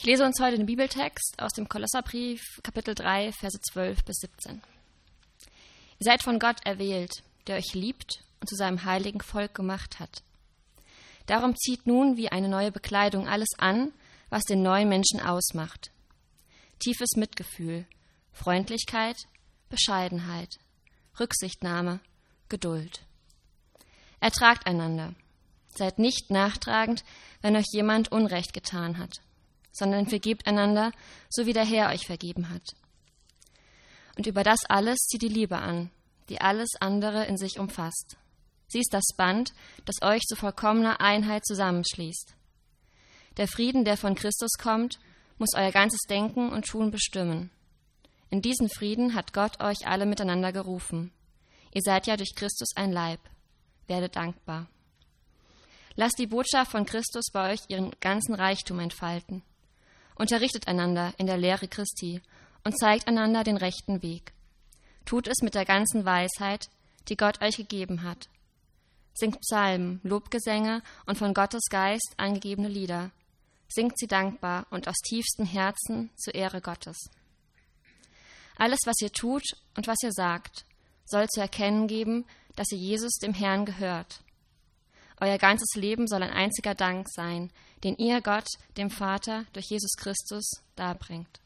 Ich lese uns heute den Bibeltext aus dem Kolosserbrief, Kapitel 3, Verse 12 bis 17. Ihr seid von Gott erwählt, der euch liebt und zu seinem heiligen Volk gemacht hat. Darum zieht nun wie eine neue Bekleidung alles an, was den neuen Menschen ausmacht. Tiefes Mitgefühl, Freundlichkeit, Bescheidenheit, Rücksichtnahme, Geduld. Ertragt einander. Seid nicht nachtragend, wenn euch jemand Unrecht getan hat, sondern vergebt einander, so wie der Herr euch vergeben hat. Und über das alles zieht die Liebe an, die alles andere in sich umfasst. Sie ist das Band, das euch zu vollkommener Einheit zusammenschließt. Der Frieden, der von Christus kommt, muss euer ganzes Denken und Tun bestimmen. In diesen Frieden hat Gott euch alle miteinander gerufen. Ihr seid ja durch Christus ein Leib. Werdet dankbar. Lasst die Botschaft von Christus bei euch ihren ganzen Reichtum entfalten. Unterrichtet einander in der Lehre Christi und zeigt einander den rechten Weg. Tut es mit der ganzen Weisheit, die Gott euch gegeben hat. Singt Psalmen, Lobgesänge und von Gottes Geist angegebene Lieder. Singt sie dankbar und aus tiefstem Herzen zur Ehre Gottes. Alles, was ihr tut und was ihr sagt, soll zu erkennen geben, dass ihr Jesus dem Herrn gehört. Euer ganzes Leben soll ein einziger Dank sein, den ihr Gott, dem Vater, durch Jesus Christus darbringt.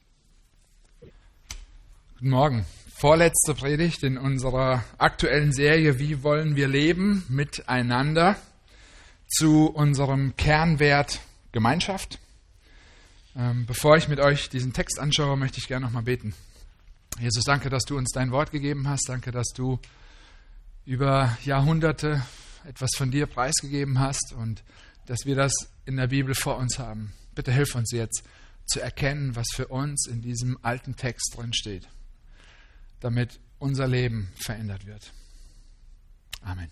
Guten Morgen. Vorletzte Predigt in unserer aktuellen Serie Wie wollen wir leben miteinander zu unserem Kernwert Gemeinschaft. Bevor ich mit euch diesen Text anschaue, möchte ich gerne noch mal beten. Jesus, danke, dass du uns dein Wort gegeben hast. Danke, dass du über Jahrhunderte etwas von dir preisgegeben hast und dass wir das in der Bibel vor uns haben. Bitte hilf uns jetzt zu erkennen, was für uns in diesem alten Text drin steht, damit unser Leben verändert wird. Amen.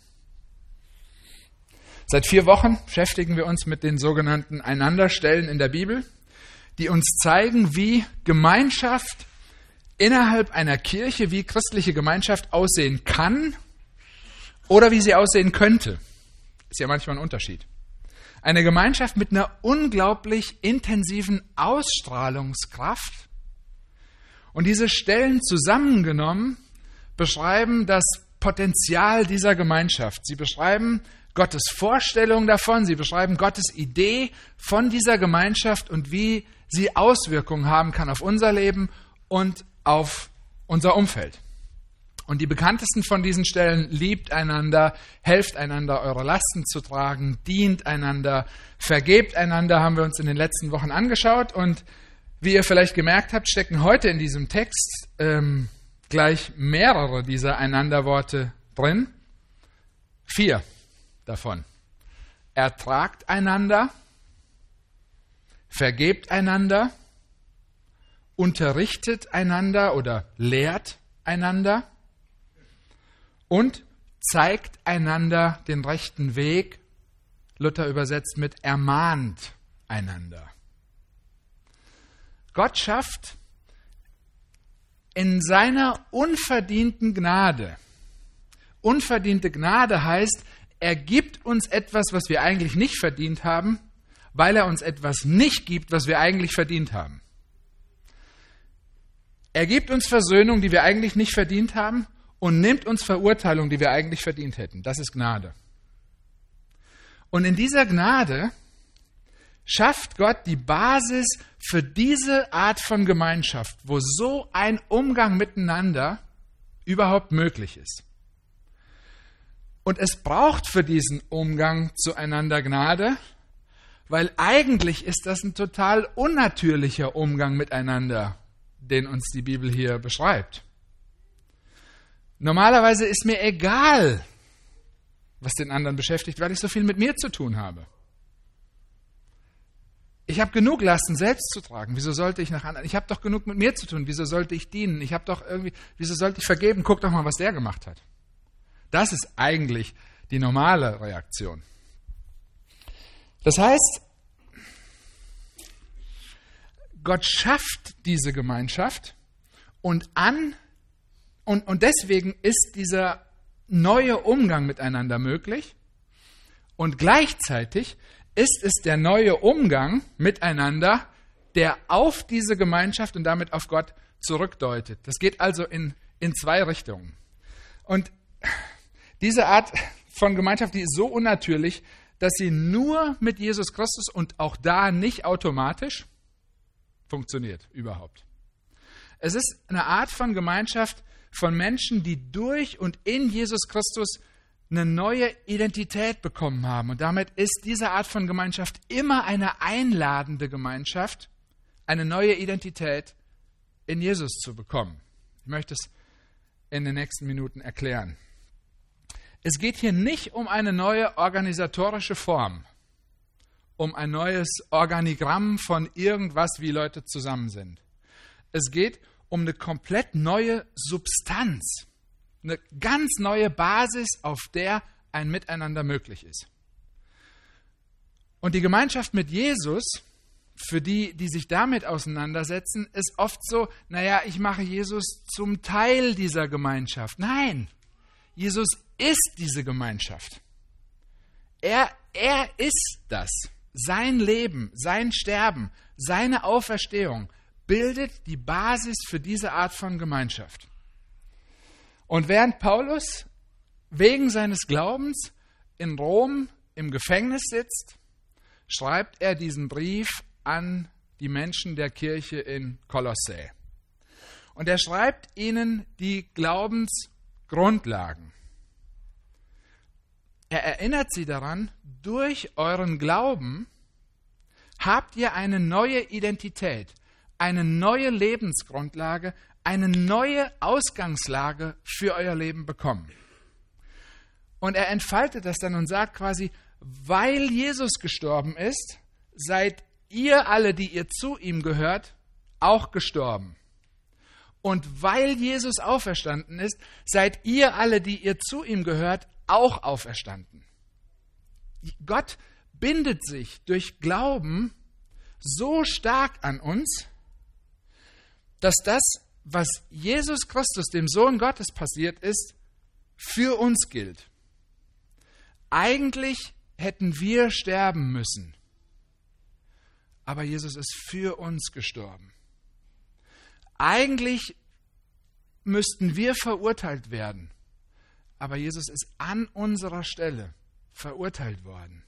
Seit 4 Wochen beschäftigen wir uns mit den sogenannten Einanderstellen in der Bibel, die uns zeigen, wie Gemeinschaft innerhalb einer Kirche, wie christliche Gemeinschaft aussehen kann oder wie sie aussehen könnte. Ist ja manchmal ein Unterschied. Eine Gemeinschaft mit einer unglaublich intensiven Ausstrahlungskraft. Und diese Stellen zusammengenommen beschreiben das Potenzial dieser Gemeinschaft. Sie beschreiben Gottes Vorstellung davon, sie beschreiben Gottes Idee von dieser Gemeinschaft und wie sie Auswirkungen haben kann auf unser Leben und auf unser Umfeld. Und die bekanntesten von diesen Stellen: liebt einander, helft einander, eure Lasten zu tragen, dient einander, vergebt einander, haben wir uns in den letzten Wochen angeschaut. Und wie ihr vielleicht gemerkt habt, stecken heute in diesem Text gleich mehrere dieser Einanderworte drin. 4 davon. Ertragt einander, vergebt einander, unterrichtet einander oder lehrt einander und zeigt einander den rechten Weg, Luther übersetzt mit ermahnt einander. Gott schafft in seiner unverdienten Gnade. Unverdiente Gnade heißt, er gibt uns etwas, was wir eigentlich nicht verdient haben, weil er uns etwas nicht gibt, was wir eigentlich verdient haben. Er gibt uns Versöhnung, die wir eigentlich nicht verdient haben, und nimmt uns Verurteilung, die wir eigentlich verdient hätten. Das ist Gnade. Und in dieser Gnade schafft Gott die Basis für diese Art von Gemeinschaft, wo so ein Umgang miteinander überhaupt möglich ist. Und es braucht für diesen Umgang zueinander Gnade, weil eigentlich ist das ein total unnatürlicher Umgang miteinander, den uns die Bibel hier beschreibt. Normalerweise ist mir egal, was den anderen beschäftigt, weil ich so viel mit mir zu tun habe. Ich habe genug Lasten selbst zu tragen. Wieso sollte ich nach anderen? Ich habe doch genug mit mir zu tun. Wieso sollte ich dienen? Wieso sollte ich vergeben? Guck doch mal, was der gemacht hat. Das ist eigentlich die normale Reaktion. Das heißt, Gott schafft diese Gemeinschaft und deswegen ist dieser neue Umgang miteinander möglich und gleichzeitig ist es der neue Umgang miteinander, der auf diese Gemeinschaft und damit auf Gott zurückdeutet. Das geht also in zwei Richtungen. Und diese Art von Gemeinschaft, die ist so unnatürlich, dass sie nur mit Jesus Christus und auch da nicht automatisch funktioniert überhaupt. Es ist eine Art von Gemeinschaft von Menschen, die durch und in Jesus Christus eine neue Identität bekommen haben. Und damit ist diese Art von Gemeinschaft immer eine einladende Gemeinschaft, eine neue Identität in Jesus zu bekommen. Ich möchte es in den nächsten Minuten erklären. Es geht hier nicht um eine neue organisatorische Form, um ein neues Organigramm von irgendwas, wie Leute zusammen sind. Es geht um eine komplett neue Substanz, eine ganz neue Basis, auf der ein Miteinander möglich ist. Und die Gemeinschaft mit Jesus, für die sich damit auseinandersetzen, ist oft so, ich mache Jesus zum Teil dieser Gemeinschaft. Nein, Jesus ist diese Gemeinschaft. Er ist das. Sein Leben, sein Sterben, seine Auferstehung bildet die Basis für diese Art von Gemeinschaft. Und während Paulus wegen seines Glaubens in Rom im Gefängnis sitzt, schreibt er diesen Brief an die Menschen der Kirche in Kolossä. Und er schreibt ihnen die Glaubensgrundlagen. Er erinnert sie daran, durch euren Glauben habt ihr eine neue Identität, eine neue Lebensgrundlage, eine neue Ausgangslage für euer Leben bekommen. Und er entfaltet das dann und sagt quasi, weil Jesus gestorben ist, seid ihr alle, die ihr zu ihm gehört, auch gestorben. Und weil Jesus auferstanden ist, seid ihr alle, die ihr zu ihm gehört, auch auferstanden. Gott bindet sich durch Glauben so stark an uns, dass das, was Jesus Christus, dem Sohn Gottes, passiert ist, für uns gilt. Eigentlich hätten wir sterben müssen, aber Jesus ist für uns gestorben. Eigentlich müssten wir verurteilt werden, aber Jesus ist an unserer Stelle verurteilt worden.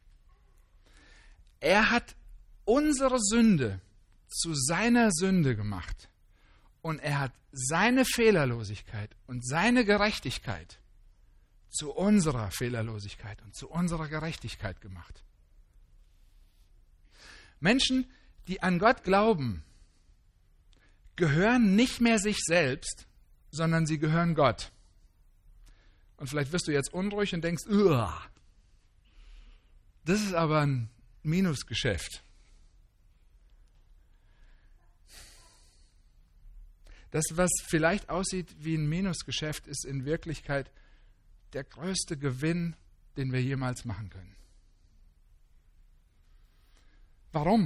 Er hat unsere Sünde zu seiner Sünde gemacht und er hat seine Fehlerlosigkeit und seine Gerechtigkeit zu unserer Fehlerlosigkeit und zu unserer Gerechtigkeit gemacht. Menschen, die an Gott glauben, gehören nicht mehr sich selbst, sondern sie gehören Gott. Und vielleicht wirst du jetzt unruhig und denkst, das ist aber ein Minusgeschäft. Das, was vielleicht aussieht wie ein Minusgeschäft, ist in Wirklichkeit der größte Gewinn, den wir jemals machen können. Warum?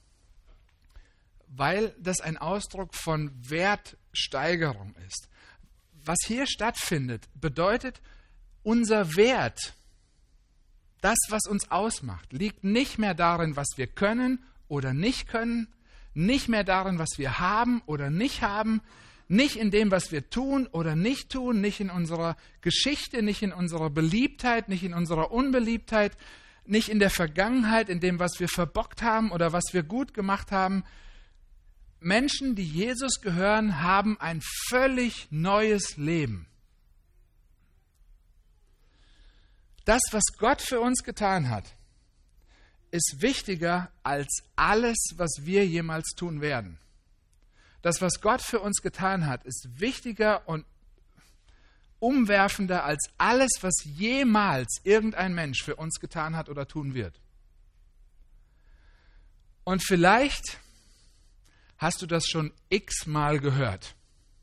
Weil das ein Ausdruck von Wertsteigerung ist. Was hier stattfindet, bedeutet, unser Wert, das, was uns ausmacht, liegt nicht mehr darin, was wir können oder nicht können, nicht mehr darin, was wir haben oder nicht haben, nicht in dem, was wir tun oder nicht tun, nicht in unserer Geschichte, nicht in unserer Beliebtheit, nicht in unserer Unbeliebtheit, nicht in der Vergangenheit, in dem, was wir verbockt haben oder was wir gut gemacht haben. Menschen, die Jesus gehören, haben ein völlig neues Leben. Das, was Gott für uns getan hat, ist wichtiger als alles, was wir jemals tun werden. Das, was Gott für uns getan hat, ist wichtiger und umwerfender als alles, was jemals irgendein Mensch für uns getan hat oder tun wird. Und vielleicht hast du das schon x-mal gehört.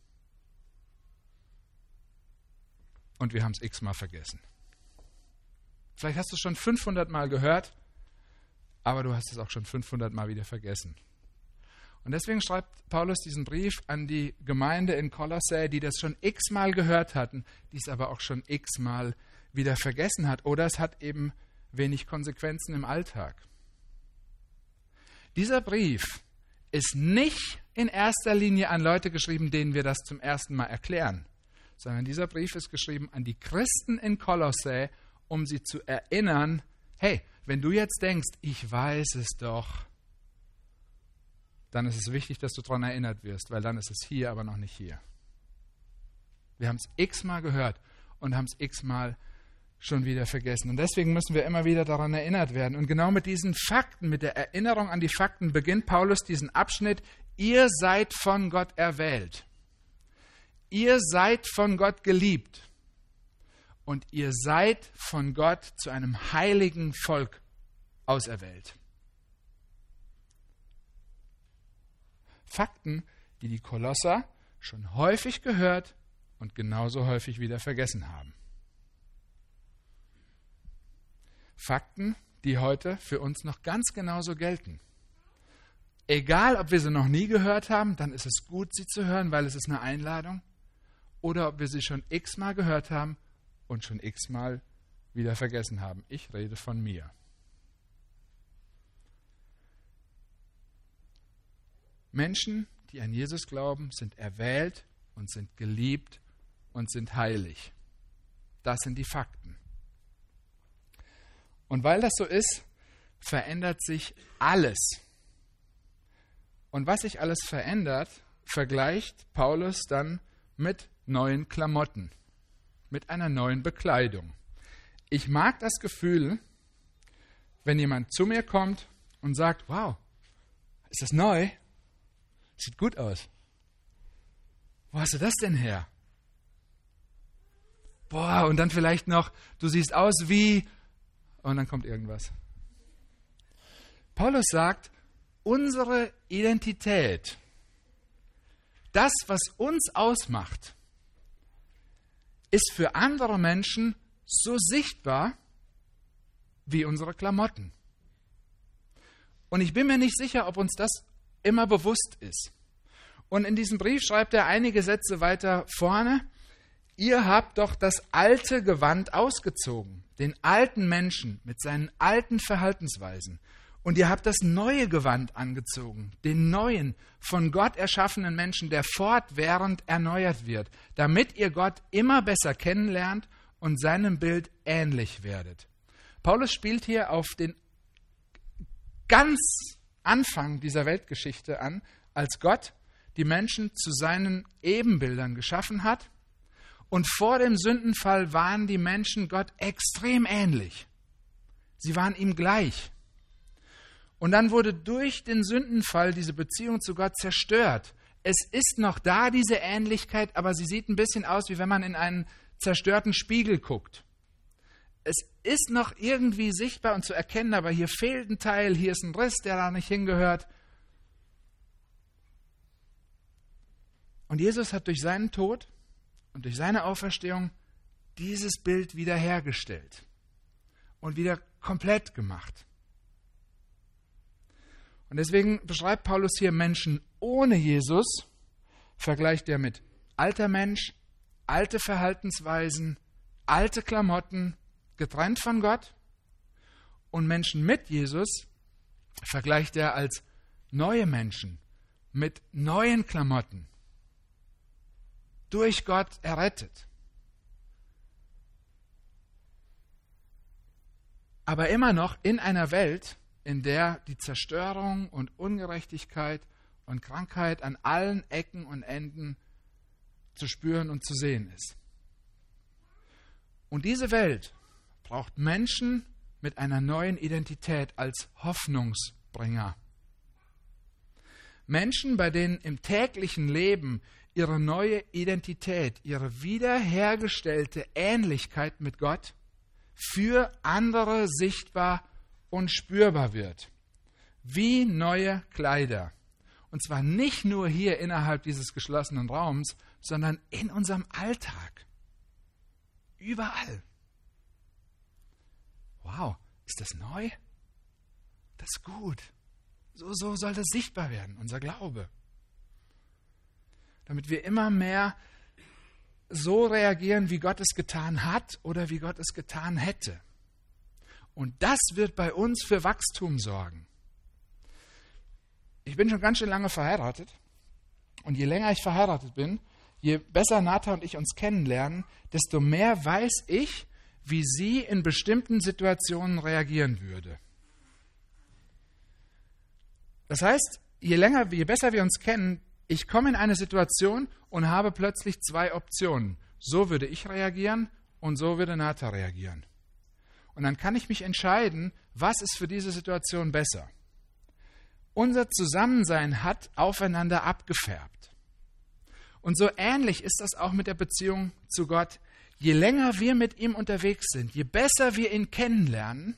Und wir haben es x-mal vergessen. Vielleicht hast du es schon 500 Mal gehört, aber du hast es auch schon 500 Mal wieder vergessen. Und deswegen schreibt Paulus diesen Brief an die Gemeinde in Kolossä, die das schon x-mal gehört hatten, die es aber auch schon x-mal wieder vergessen hat. Oder es hat eben wenig Konsequenzen im Alltag. Dieser Brief ist nicht in erster Linie an Leute geschrieben, denen wir das zum ersten Mal erklären, sondern dieser Brief ist geschrieben an die Christen in Kolossä, um sie zu erinnern, hey, wenn du jetzt denkst, ich weiß es doch, dann ist es wichtig, dass du daran erinnert wirst, weil dann ist es hier, aber noch nicht hier. Wir haben es x-mal gehört und haben es x-mal schon wieder vergessen. Und deswegen müssen wir immer wieder daran erinnert werden. Und genau mit diesen Fakten, mit der Erinnerung an die Fakten, beginnt Paulus diesen Abschnitt: Ihr seid von Gott erwählt. Ihr seid von Gott geliebt. Und ihr seid von Gott zu einem heiligen Volk auserwählt. Fakten, die die Kolosser schon häufig gehört und genauso häufig wieder vergessen haben. Fakten, die heute für uns noch ganz genauso gelten. Egal, ob wir sie noch nie gehört haben, dann ist es gut, sie zu hören, weil es ist eine Einladung. Oder ob wir sie schon x-mal gehört haben und schon x-mal wieder vergessen haben. Ich rede von mir. Menschen, die an Jesus glauben, sind erwählt und sind geliebt und sind heilig. Das sind die Fakten. Und weil das so ist, verändert sich alles. Und was sich alles verändert, vergleicht Paulus dann mit neuen Klamotten, mit einer neuen Bekleidung. Ich mag das Gefühl, wenn jemand zu mir kommt und sagt, wow, ist das neu? Sieht gut aus. Wo hast du das denn her? Boah, und dann vielleicht noch, du siehst aus wie, und dann kommt irgendwas. Paulus sagt, unsere Identität, das, was uns ausmacht, ist für andere Menschen so sichtbar wie unsere Klamotten. Und ich bin mir nicht sicher, ob uns das immer bewusst ist. Und in diesem Brief schreibt er einige Sätze weiter vorne: Ihr habt doch das alte Gewand ausgezogen, den alten Menschen mit seinen alten Verhaltensweisen. Und ihr habt das neue Gewand angezogen, den neuen, von Gott erschaffenen Menschen, der fortwährend erneuert wird, damit ihr Gott immer besser kennenlernt und seinem Bild ähnlich werdet. Paulus spielt hier auf den ganz Anfang dieser Weltgeschichte an, als Gott die Menschen zu seinen Ebenbildern geschaffen hat. Und vor dem Sündenfall waren die Menschen Gott extrem ähnlich. Sie waren ihm gleich. Und dann wurde durch den Sündenfall diese Beziehung zu Gott zerstört. Es ist noch da, diese Ähnlichkeit, aber sie sieht ein bisschen aus, wie wenn man in einen zerstörten Spiegel guckt. Es ist noch irgendwie sichtbar und zu erkennen, aber hier fehlt ein Teil, hier ist ein Riss, der da nicht hingehört. Und Jesus hat durch seinen Tod und durch seine Auferstehung dieses Bild wiederhergestellt und wieder komplett gemacht. Und deswegen beschreibt Paulus hier Menschen ohne Jesus, vergleicht er mit alter Mensch, alte Verhaltensweisen, alte Klamotten, getrennt von Gott. Und Menschen mit Jesus vergleicht er als neue Menschen mit neuen Klamotten, durch Gott errettet. Aber immer noch in einer Welt, in der die Zerstörung und Ungerechtigkeit und Krankheit an allen Ecken und Enden zu spüren und zu sehen ist. Und diese Welt braucht Menschen mit einer neuen Identität als Hoffnungsbringer. Menschen, bei denen im täglichen Leben ihre neue Identität, ihre wiederhergestellte Ähnlichkeit mit Gott für andere sichtbar und spürbar wird. Wie neue Kleider. Und zwar nicht nur hier innerhalb dieses geschlossenen Raums, sondern in unserem Alltag. Überall. Wow, ist das neu? Das ist gut. So soll das sichtbar werden, unser Glaube. Damit wir immer mehr so reagieren, wie Gott es getan hat oder wie Gott es getan hätte. Und das wird bei uns für Wachstum sorgen. Ich bin schon ganz schön lange verheiratet und je länger ich verheiratet bin, je besser Nata und ich uns kennenlernen, desto mehr weiß ich, wie sie in bestimmten Situationen reagieren würde. Das heißt, je besser wir uns kennen, ich komme in eine Situation und habe plötzlich 2 Optionen. So würde ich reagieren und so würde Nata reagieren. Und dann kann ich mich entscheiden, was ist für diese Situation besser. Unser Zusammensein hat aufeinander abgefärbt. Und so ähnlich ist das auch mit der Beziehung zu Gott. Je länger wir mit ihm unterwegs sind, je besser wir ihn kennenlernen,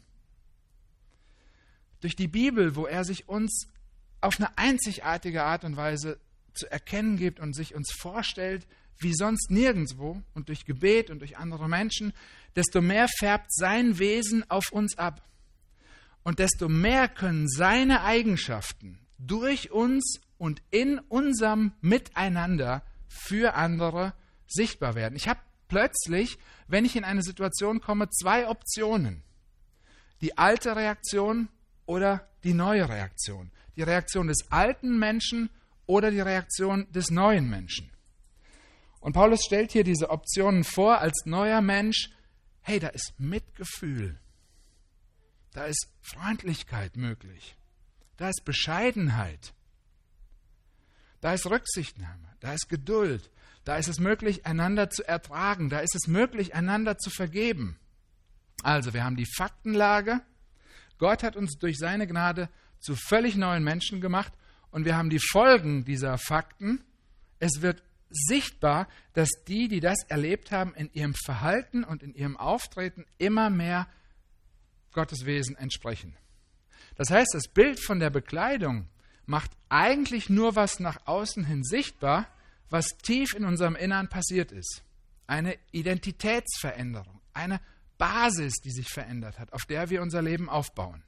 durch die Bibel, wo er sich uns auf eine einzigartige Art und Weise zu erkennen gibt und sich uns vorstellt, wie sonst nirgendwo, und durch Gebet und durch andere Menschen, desto mehr färbt sein Wesen auf uns ab. Und desto mehr können seine Eigenschaften durch uns und in unserem Miteinander für andere sichtbar werden. Ich habe plötzlich, wenn ich in eine Situation komme, 2 Optionen. Die alte Reaktion oder die neue Reaktion. Die Reaktion des alten Menschen oder die Reaktion des neuen Menschen. Und Paulus stellt hier diese Optionen vor als neuer Mensch. Hey, da ist Mitgefühl. Da ist Freundlichkeit möglich. Da ist Bescheidenheit. Da ist Rücksichtnahme. Da ist Geduld. Da ist es möglich, einander zu ertragen. Da ist es möglich, einander zu vergeben. Also, wir haben die Faktenlage. Gott hat uns durch seine Gnade zu völlig neuen Menschen gemacht. Und wir haben die Folgen dieser Fakten. Es wird sichtbar, dass die das erlebt haben, in ihrem Verhalten und in ihrem Auftreten immer mehr Gottes Wesen entsprechen. Das heißt, das Bild von der Bekleidung macht eigentlich nur was nach außen hin sichtbar, was tief in unserem Innern passiert ist. Eine Identitätsveränderung, eine Basis, die sich verändert hat, auf der wir unser Leben aufbauen.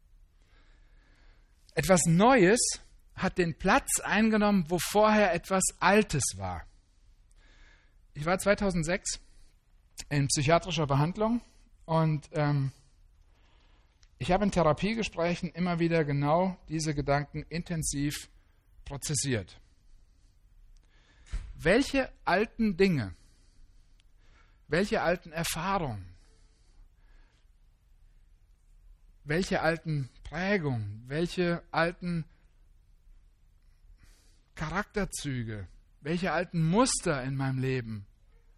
Etwas Neues hat den Platz eingenommen, wo vorher etwas Altes war. Ich war 2006 in psychiatrischer Behandlung und ich habe in Therapiegesprächen immer wieder genau diese Gedanken intensiv prozessiert. Welche alten Dinge, welche alten Erfahrungen, welche alten Prägungen, welche alten Charakterzüge, welche alten Muster in meinem Leben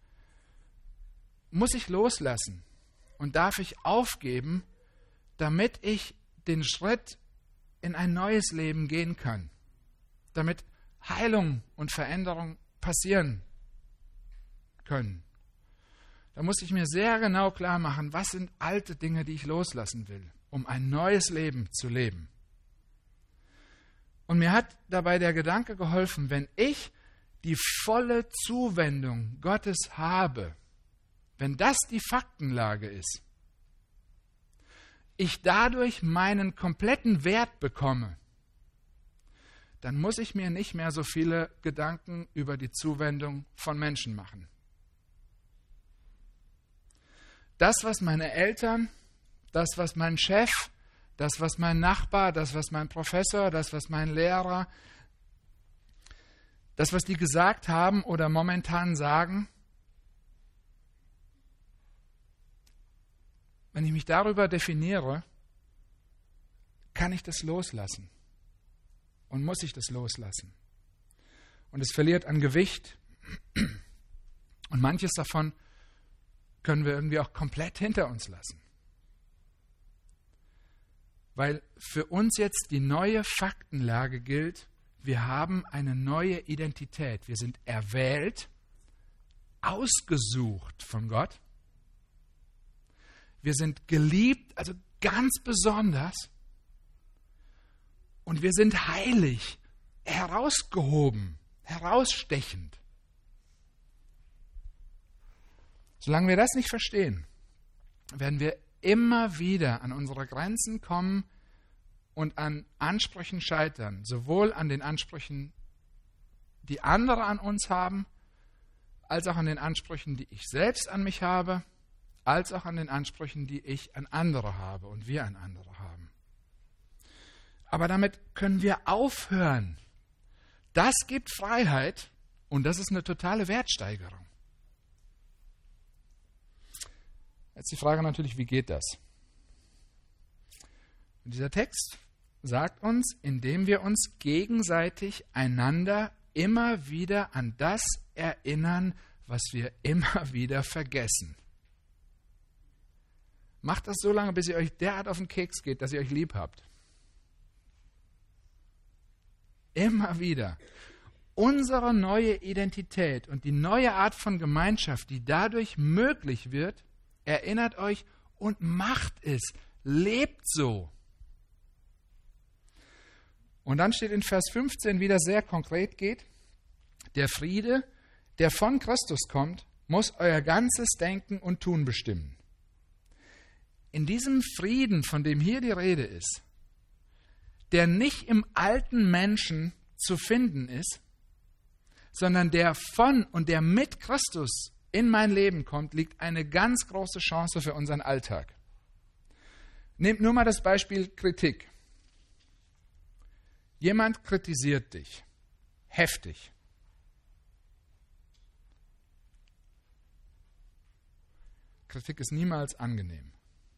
muss ich loslassen und darf ich aufgeben, damit ich den Schritt in ein neues Leben gehen kann, damit Heilung und Veränderung passieren können. Da muss ich mir sehr genau klar machen, was sind alte Dinge, die ich loslassen will, um ein neues Leben zu leben. Und mir hat dabei der Gedanke geholfen, wenn ich die volle Zuwendung Gottes habe, wenn das die Faktenlage ist, ich dadurch meinen kompletten Wert bekomme, dann muss ich mir nicht mehr so viele Gedanken über die Zuwendung von Menschen machen. Das, was meine Eltern, das, was mein Chef, das, was mein Nachbar, das, was mein Professor, das, was mein Lehrer, das, was die gesagt haben oder momentan sagen, wenn ich mich darüber definiere, kann ich das loslassen und muss ich das loslassen. Und es verliert an Gewicht und manches davon können wir irgendwie auch komplett hinter uns lassen. Weil für uns jetzt die neue Faktenlage gilt, wir haben eine neue Identität. Wir sind erwählt, ausgesucht von Gott. Wir sind geliebt, also ganz besonders. Und wir sind heilig, herausgehoben, herausstechend. Solange wir das nicht verstehen, werden wir immer wieder an unsere Grenzen kommen und an Ansprüchen scheitern, sowohl an den Ansprüchen, die andere an uns haben, als auch an den Ansprüchen, die ich selbst an mich habe, als auch an den Ansprüchen, die ich an andere habe und wir an andere haben. Aber damit können wir aufhören. Das gibt Freiheit und das ist eine totale Wertsteigerung. Jetzt die Frage natürlich, wie geht das? Und dieser Text sagt uns, indem wir uns gegenseitig einander immer wieder an das erinnern, was wir immer wieder vergessen. Macht das so lange, bis ihr euch derart auf den Keks geht, dass ihr euch lieb habt. Immer wieder. Unsere neue Identität und die neue Art von Gemeinschaft, die dadurch möglich wird, erinnert euch und macht es. Lebt so. Und dann steht in Vers 15, wie das sehr konkret geht, der Friede, der von Christus kommt, muss euer ganzes Denken und Tun bestimmen. In diesem Frieden, von dem hier die Rede ist, der nicht im alten Menschen zu finden ist, sondern der von und der mit Christus in mein Leben kommt, liegt eine ganz große Chance für unseren Alltag. Nehmt nur mal das Beispiel Kritik. Jemand kritisiert dich, heftig. Kritik ist niemals angenehm.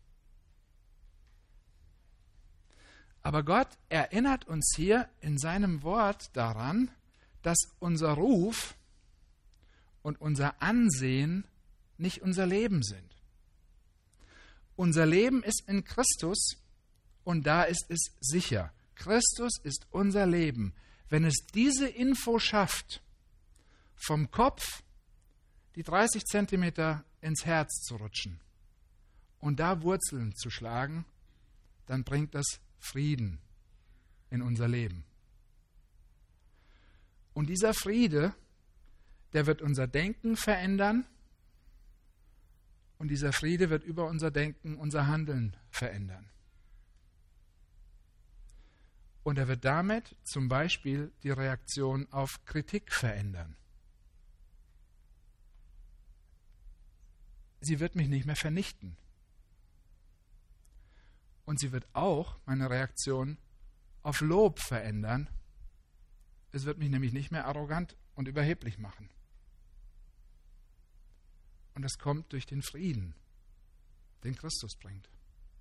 Aber Gott erinnert uns hier in seinem Wort daran, dass unser Ruf und unser Ansehen nicht unser Leben sind. Unser Leben ist in Christus und da ist es sicher. Christus ist unser Leben. Wenn es diese Info schafft, vom Kopf die 30 Zentimeter ins Herz zu rutschen und da Wurzeln zu schlagen, dann bringt das Frieden in unser Leben. Und dieser Friede, der wird unser Denken verändern und dieser Friede wird über unser Denken unser Handeln verändern. Und er wird damit zum Beispiel die Reaktion auf Kritik verändern. Sie wird mich nicht mehr vernichten. Und sie wird auch meine Reaktion auf Lob verändern. Es wird mich nämlich nicht mehr arrogant und überheblich machen. Und das kommt durch den Frieden, den Christus bringt.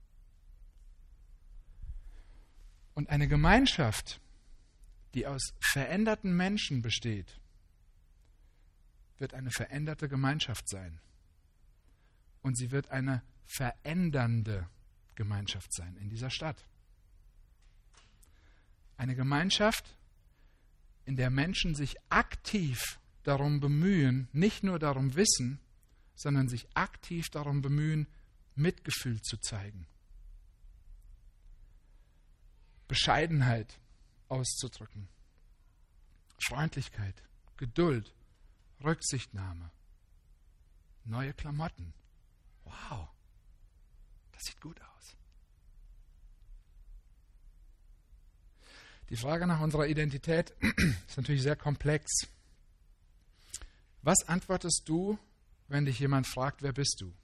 Und eine Gemeinschaft, die aus veränderten Menschen besteht, wird eine veränderte Gemeinschaft sein. Und sie wird eine verändernde Gemeinschaft sein in dieser Stadt. Eine Gemeinschaft, in der Menschen sich aktiv darum bemühen, nicht nur darum wissen, sondern sich aktiv darum bemühen, Mitgefühl zu zeigen. Bescheidenheit auszudrücken. Freundlichkeit, Geduld, Rücksichtnahme. Neue Klamotten. Wow, das sieht gut aus. Die Frage nach unserer Identität ist natürlich sehr komplex. Was antwortest du, wenn dich jemand fragt, wer bist du?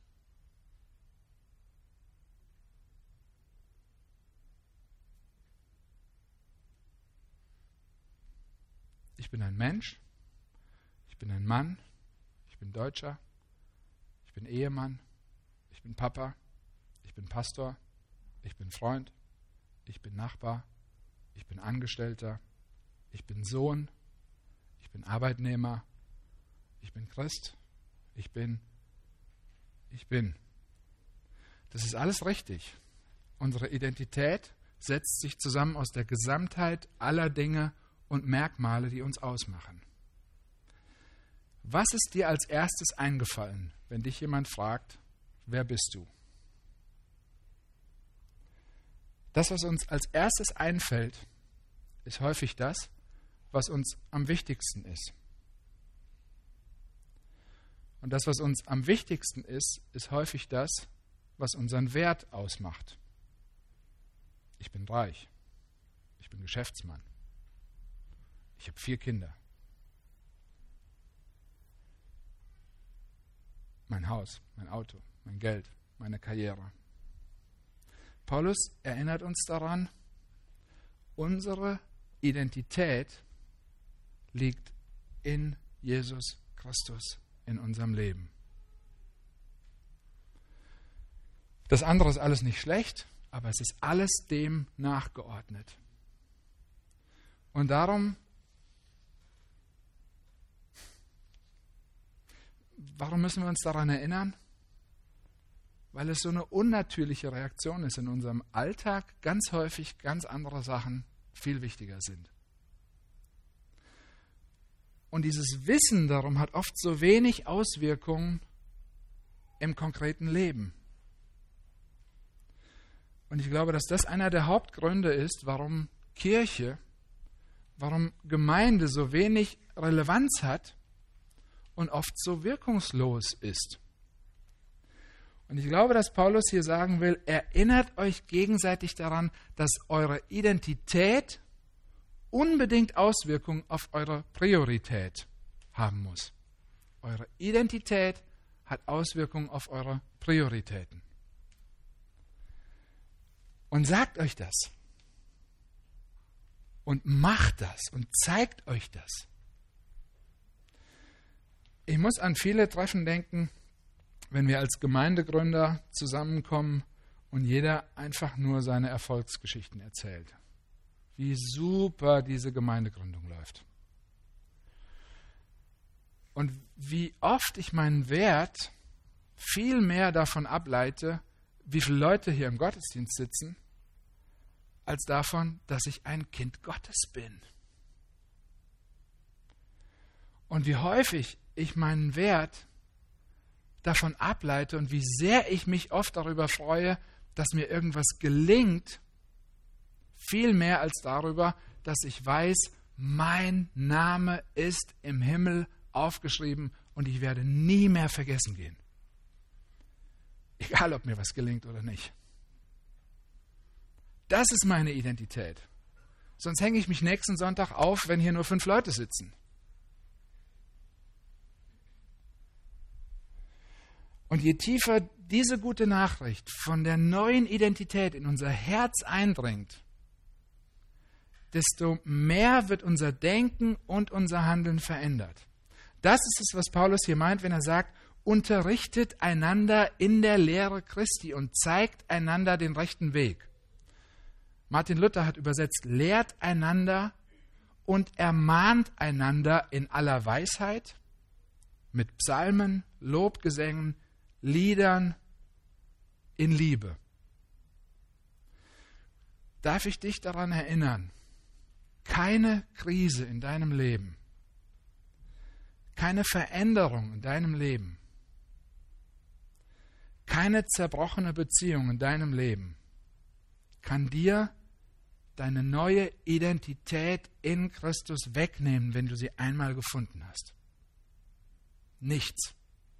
Ich bin ein Mensch, ich bin ein Mann, ich bin Deutscher, ich bin Ehemann, ich bin Papa, ich bin Pastor, ich bin Freund, ich bin Nachbar, ich bin Angestellter, ich bin Sohn, ich bin Arbeitnehmer, ich bin Christ, ich bin. Das ist alles richtig. Unsere Identität setzt sich zusammen aus der Gesamtheit aller Dinge und Merkmale, die uns ausmachen. Was ist dir als erstes eingefallen, wenn dich jemand fragt, wer bist du? Das, was uns als erstes einfällt, ist häufig das, was uns am wichtigsten ist. Und das, was uns am wichtigsten ist, ist häufig das, was unseren Wert ausmacht. Ich bin reich. Ich bin Geschäftsmann. Ich habe 4 Kinder. Mein Haus, mein Auto, mein Geld, meine Karriere. Paulus erinnert uns daran, Unsere Identität liegt in Jesus Christus in unserem Leben. Das andere ist alles nicht schlecht, aber es ist alles dem nachgeordnet. Und darum, warum müssen wir uns daran erinnern? Weil es so eine unnatürliche Reaktion ist in unserem Alltag, ganz häufig ganz andere Sachen viel wichtiger sind. Und dieses Wissen darum hat oft so wenig Auswirkungen im konkreten Leben. Und ich glaube, dass das einer der Hauptgründe ist, warum Kirche, warum Gemeinde so wenig Relevanz hat und oft so wirkungslos ist. Und ich glaube, dass Paulus hier sagen will, erinnert euch gegenseitig daran, dass eure Identität unbedingt Auswirkungen auf eure Priorität haben muss. Eure Identität hat Auswirkungen auf eure Prioritäten. Und sagt euch das. Und macht das und zeigt euch das. Ich muss an viele Treffen denken, wenn wir als Gemeindegründer zusammenkommen und jeder einfach nur seine Erfolgsgeschichten erzählt. Wie super diese Gemeindegründung läuft. Und wie oft ich meinen Wert viel mehr davon ableite, wie viele Leute hier im Gottesdienst sitzen, als davon, dass ich ein Kind Gottes bin. Und wie häufig ich meinen Wert davon ableite und wie sehr ich mich oft darüber freue, dass mir irgendwas gelingt, viel mehr als darüber, dass ich weiß, mein Name ist im Himmel aufgeschrieben und ich werde nie mehr vergessen gehen. Egal, ob mir was gelingt oder nicht. Das ist meine Identität. Sonst hänge ich mich nächsten Sonntag auf, wenn hier nur 5 Leute sitzen. Und je tiefer diese gute Nachricht von der neuen Identität in unser Herz eindringt, desto mehr wird unser Denken und unser Handeln verändert. Das ist es, was Paulus hier meint, wenn er sagt, unterrichtet einander in der Lehre Christi und zeigt einander den rechten Weg. Martin Luther hat übersetzt, lehrt einander und ermahnt einander in aller Weisheit, mit Psalmen, Lobgesängen, Liedern, in Liebe. Darf ich dich daran erinnern, keine Krise in deinem Leben, keine Veränderung in deinem Leben, keine zerbrochene Beziehung in deinem Leben kann dir deine neue Identität in Christus wegnehmen, wenn du sie einmal gefunden hast. Nichts.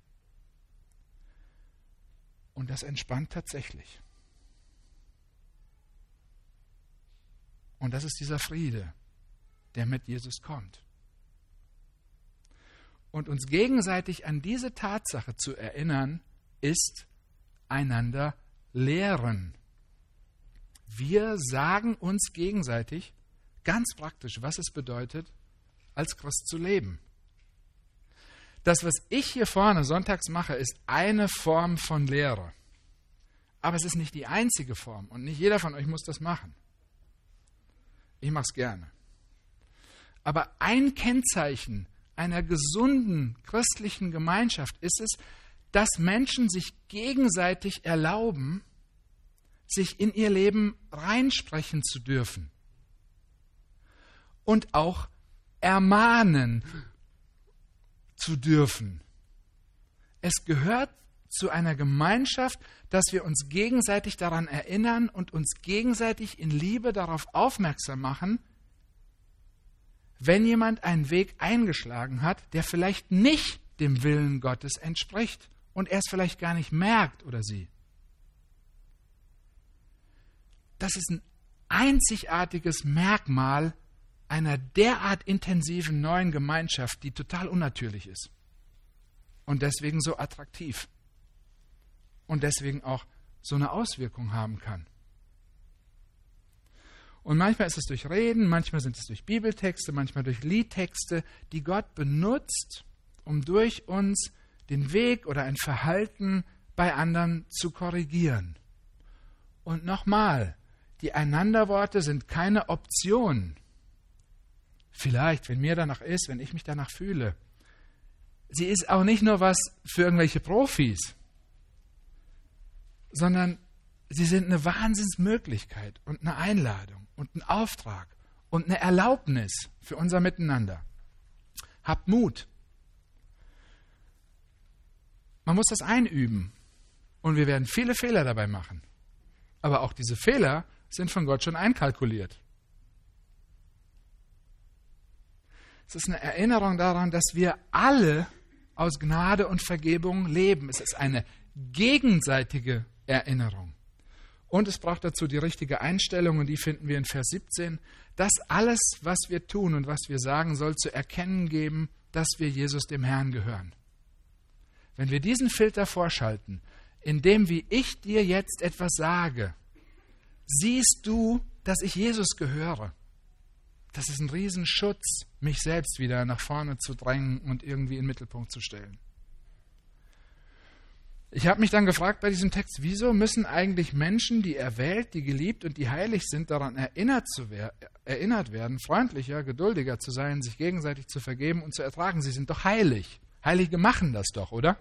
Und das entspannt tatsächlich. Und das ist dieser Friede, der mit Jesus kommt. Und uns gegenseitig an diese Tatsache zu erinnern, ist einander lehren. Wir sagen uns gegenseitig ganz praktisch, was es bedeutet, als Christ zu leben. Das, was ich hier vorne sonntags mache, ist eine Form von Lehre. Aber es ist nicht die einzige Form und nicht jeder von euch muss das machen. Ich mache es gerne. Aber ein Kennzeichen einer gesunden christlichen Gemeinschaft ist es, dass Menschen sich gegenseitig erlauben, sich in ihr Leben reinsprechen zu dürfen und auch ermahnen zu dürfen. Es gehört zu einer Gemeinschaft, dass wir uns gegenseitig daran erinnern und uns gegenseitig in Liebe darauf aufmerksam machen, wenn jemand einen Weg eingeschlagen hat, der vielleicht nicht dem Willen Gottes entspricht und er es vielleicht gar nicht merkt oder sie. Das ist ein einzigartiges Merkmal einer derart intensiven neuen Gemeinschaft, die total unnatürlich ist und deswegen so attraktiv und deswegen auch so eine Auswirkung haben kann. Und manchmal ist es durch Reden, manchmal sind es durch Bibeltexte, manchmal durch Liedtexte, die Gott benutzt, um durch uns den Weg oder ein Verhalten bei anderen zu korrigieren. Und nochmal, die Einanderworte sind keine Option. Vielleicht, wenn mir danach ist, wenn ich mich danach fühle. Sie ist auch nicht nur was für irgendwelche Profis, sondern sie sind eine Wahnsinnsmöglichkeit und eine Einladung und ein Auftrag und eine Erlaubnis für unser Miteinander. Habt Mut. Man muss das einüben und wir werden viele Fehler dabei machen. Aber auch diese Fehler sind von Gott schon einkalkuliert. Es ist eine Erinnerung daran, dass wir alle aus Gnade und Vergebung leben. Es ist eine gegenseitige Erinnerung. Und es braucht dazu die richtige Einstellung, und die finden wir in Vers 17. Das alles, was wir tun und was wir sagen, soll zu erkennen geben, dass wir Jesus dem Herrn gehören. Wenn wir diesen Filter vorschalten, indem wie ich dir jetzt etwas sage, siehst du, dass ich Jesus gehöre. Das ist ein Riesenschutz, mich selbst wieder nach vorne zu drängen und irgendwie in den Mittelpunkt zu stellen. Ich habe mich dann gefragt bei diesem Text, wieso müssen eigentlich Menschen, die erwählt, die geliebt und die heilig sind, daran erinnert werden, freundlicher, geduldiger zu sein, sich gegenseitig zu vergeben und zu ertragen? Sie sind doch heilig. Heilige machen das doch, oder?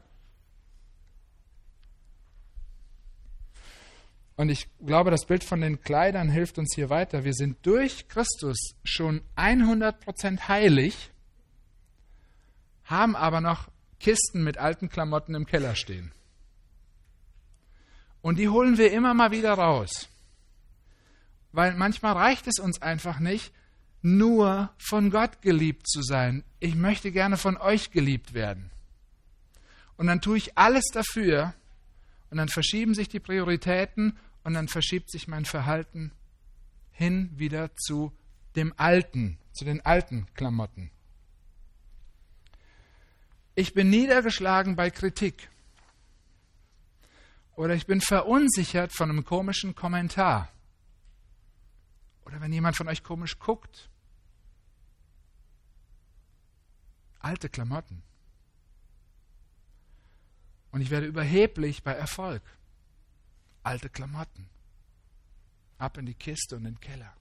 Und ich glaube, das Bild von den Kleidern hilft uns hier weiter. Wir sind durch Christus schon 100% heilig, haben aber noch Kisten mit alten Klamotten im Keller stehen. Und die holen wir immer mal wieder raus. Weil manchmal reicht es uns einfach nicht, nur von Gott geliebt zu sein. Ich möchte gerne von euch geliebt werden. Und dann tue ich alles dafür und dann verschieben sich die Prioritäten und dann verschiebt sich mein Verhalten hin wieder zu dem Alten, zu den alten Klamotten. Ich bin niedergeschlagen bei Kritik. Oder ich bin verunsichert von einem komischen Kommentar. Oder wenn jemand von euch komisch guckt. Alte Klamotten. Und ich werde überheblich bei Erfolg. Alte Klamotten. Ab in die Kiste und in den Keller.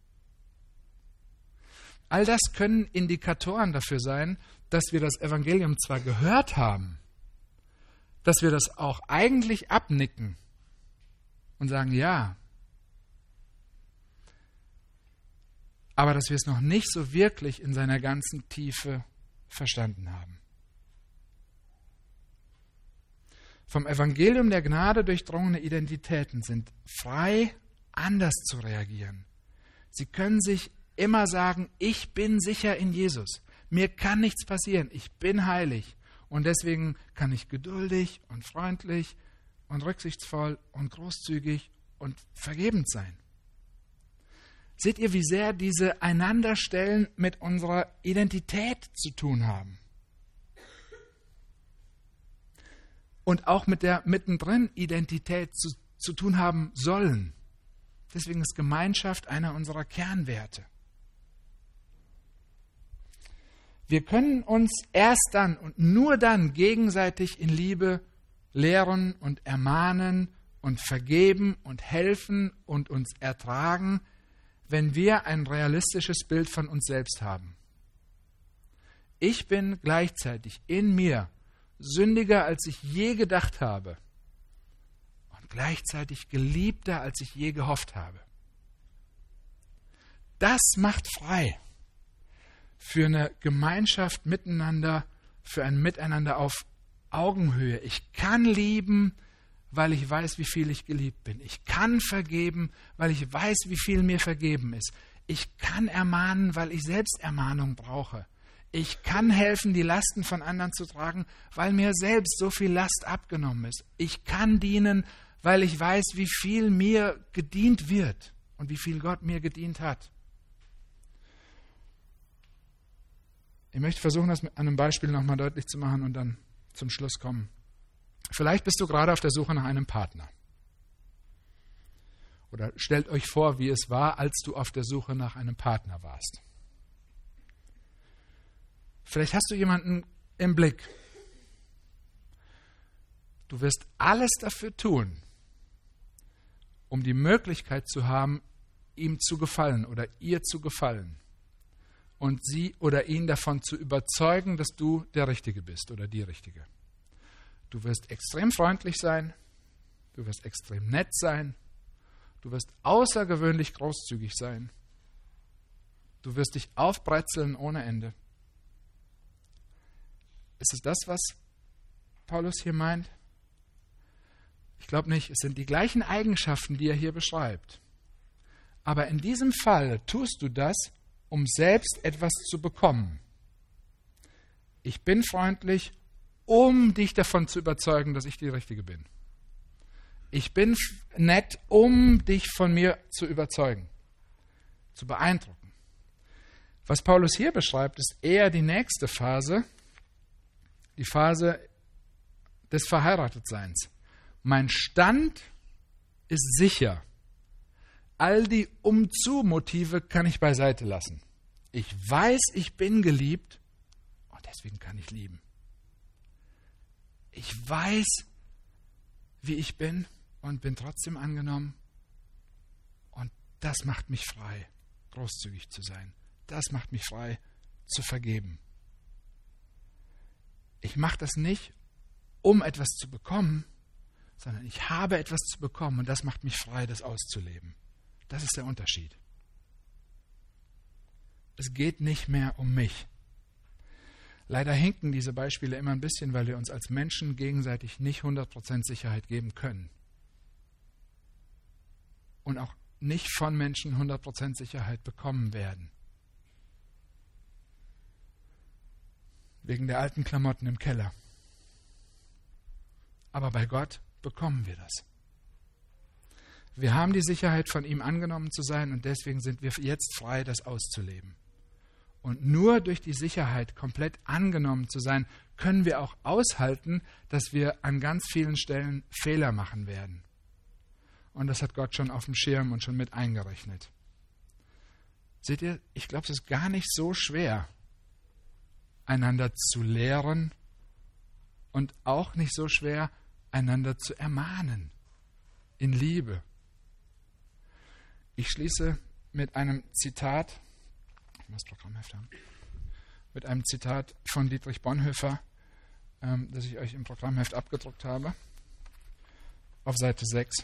All das können Indikatoren dafür sein, dass wir das Evangelium zwar gehört haben, dass wir das auch eigentlich abnicken und sagen, ja, aber dass wir es noch nicht so wirklich in seiner ganzen Tiefe verstanden haben. Vom Evangelium der Gnade durchdrungene Identitäten sind frei, anders zu reagieren. Sie können sich immer sagen, ich bin sicher in Jesus. Mir kann nichts passieren. Ich bin heilig. Und deswegen kann ich geduldig und freundlich und rücksichtsvoll und großzügig und vergebend sein. Seht ihr, wie sehr diese Einanderstellen mit unserer Identität zu tun haben? Und auch mit der mittendrin Identität zu tun haben sollen. Deswegen ist Gemeinschaft einer unserer Kernwerte. Wir können uns erst dann und nur dann gegenseitig in Liebe lehren und ermahnen und vergeben und helfen und uns ertragen, wenn wir ein realistisches Bild von uns selbst haben. Ich bin gleichzeitig in mir sündiger, als ich je gedacht habe und gleichzeitig geliebter, als ich je gehofft habe. Das macht frei für eine Gemeinschaft miteinander, für ein Miteinander auf Augenhöhe. Ich kann lieben, weil ich weiß, wie viel ich geliebt bin. Ich kann vergeben, weil ich weiß, wie viel mir vergeben ist. Ich kann ermahnen, weil ich selbst Ermahnung brauche. Ich kann helfen, die Lasten von anderen zu tragen, weil mir selbst so viel Last abgenommen ist. Ich kann dienen, weil ich weiß, wie viel mir gedient wird und wie viel Gott mir gedient hat. Ich möchte versuchen, das an einem Beispiel nochmal deutlich zu machen und dann zum Schluss kommen. Vielleicht bist du gerade auf der Suche nach einem Partner. Oder stellt euch vor, wie es war, als du auf der Suche nach einem Partner warst. Vielleicht hast du jemanden im Blick. Du wirst alles dafür tun, um die Möglichkeit zu haben, ihm zu gefallen oder ihr zu gefallen und sie oder ihn davon zu überzeugen, dass du der Richtige bist oder die Richtige. Du wirst extrem freundlich sein, du wirst extrem nett sein, du wirst außergewöhnlich großzügig sein, du wirst dich aufbrezeln ohne Ende. Ist es das, was Paulus hier meint? Ich glaube nicht, es sind die gleichen Eigenschaften, die er hier beschreibt. Aber in diesem Fall tust du das, um selbst etwas zu bekommen. Ich bin freundlich, um dich davon zu überzeugen, dass ich die Richtige bin. Ich bin nett, um dich von mir zu überzeugen, zu beeindrucken. Was Paulus hier beschreibt, ist eher die nächste Phase, die Phase des Verheiratetseins. Mein Stand ist sicher. All die Umzu-Motive kann ich beiseite lassen. Ich weiß, ich bin geliebt und deswegen kann ich lieben. Ich weiß, wie ich bin und bin trotzdem angenommen. Und das macht mich frei, großzügig zu sein. Das macht mich frei, zu vergeben. Ich mache das nicht, um etwas zu bekommen, sondern ich habe etwas zu bekommen und das macht mich frei, das auszuleben. Das ist der Unterschied. Es geht nicht mehr um mich. Leider hinken diese Beispiele immer ein bisschen, weil wir uns als Menschen gegenseitig nicht 100% Sicherheit geben können. Und auch nicht von Menschen 100% Sicherheit bekommen werden. Wegen der alten Klamotten im Keller. Aber bei Gott bekommen wir das. Wir haben die Sicherheit, von ihm angenommen zu sein und deswegen sind wir jetzt frei, das auszuleben. Und nur durch die Sicherheit, komplett angenommen zu sein, können wir auch aushalten, dass wir an ganz vielen Stellen Fehler machen werden. Und das hat Gott schon auf dem Schirm und schon mit eingerechnet. Seht ihr, ich glaube, es ist gar nicht so schwer, einander zu lehren und auch nicht so schwer, einander zu ermahnen in Liebe. Ich schließe mit einem Zitat, ich muss das Programmheft haben, mit einem Zitat von Dietrich Bonhoeffer, das ich euch im Programmheft abgedruckt habe, auf Seite 6.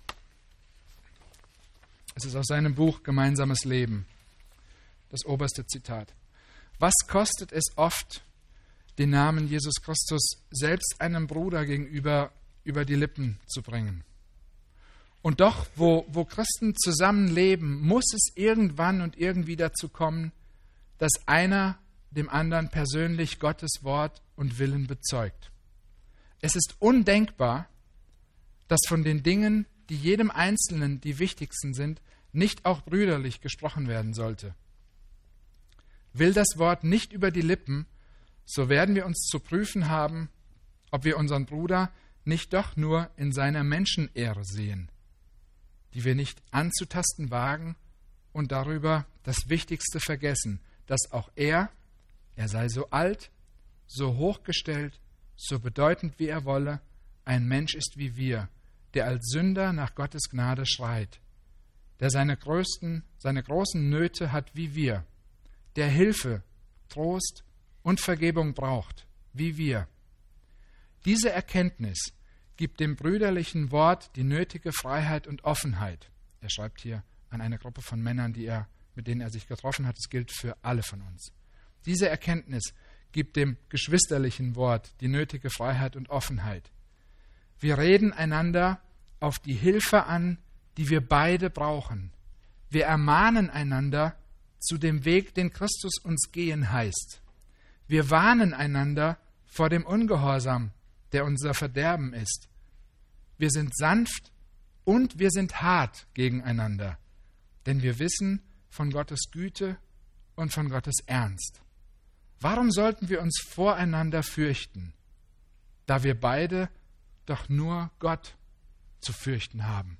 Es ist aus seinem Buch Gemeinsames Leben, das oberste Zitat. Was kostet es oft, den Namen Jesus Christus selbst einem Bruder gegenüber über die Lippen zu bringen? Und doch, wo Christen zusammenleben, muss es irgendwann und irgendwie dazu kommen, dass einer dem anderen persönlich Gottes Wort und Willen bezeugt. Es ist undenkbar, dass von den Dingen, die jedem Einzelnen die wichtigsten sind, nicht auch brüderlich gesprochen werden sollte. Will das Wort nicht über die Lippen, so werden wir uns zu prüfen haben, ob wir unseren Bruder nicht doch nur in seiner Menschenehre sehen, die wir nicht anzutasten wagen und darüber das Wichtigste vergessen, dass auch er sei so alt, so hochgestellt, so bedeutend wie er wolle, ein Mensch ist wie wir, der als Sünder nach Gottes Gnade schreit, der seine großen Nöte hat wie wir, der Hilfe, Trost und Vergebung braucht, wie wir. Diese Erkenntnis gibt dem brüderlichen Wort die nötige Freiheit und Offenheit. Er schreibt hier an eine Gruppe von Männern, mit denen er sich getroffen hat. Es gilt für alle von uns. Diese Erkenntnis gibt dem geschwisterlichen Wort die nötige Freiheit und Offenheit. Wir reden einander auf die Hilfe an, die wir beide brauchen. Wir ermahnen einander zu dem Weg, den Christus uns gehen heißt. Wir warnen einander vor dem Ungehorsam, der unser Verderben ist. Wir sind sanft und wir sind hart gegeneinander, denn wir wissen von Gottes Güte und von Gottes Ernst. Warum sollten wir uns voreinander fürchten, da wir beide doch nur Gott zu fürchten haben?